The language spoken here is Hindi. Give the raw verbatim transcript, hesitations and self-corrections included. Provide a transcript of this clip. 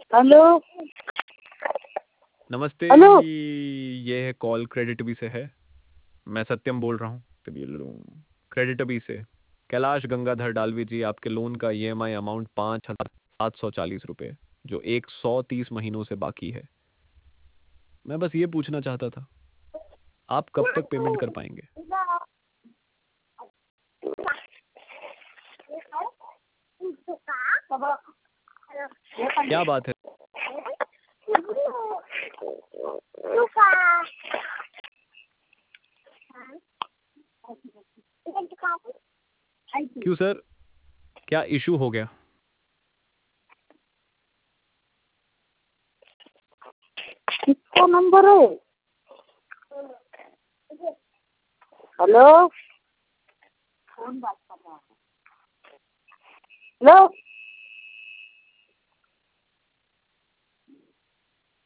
हेलो नमस्ते हेलो। जी, ये है कॉल क्रेडिटबी से है। मैं सत्यम बोल रहा हूँ क्रेडिटबी से। कैलाश गंगाधर डालवी जी, आपके लोन का ईएमआई अमाउंट पाँच हजार सात सौ चालीस रुपये जो एक सौ तीस महीनों से बाकी है। मैं बस ये पूछना चाहता था, आप कब तक पेमेंट कर पाएंगे? क्या बात है? क्यों सर, क्या इशू हो गया? किसका नंबर है? हेलो फोन बात कर रहा है। हेलो।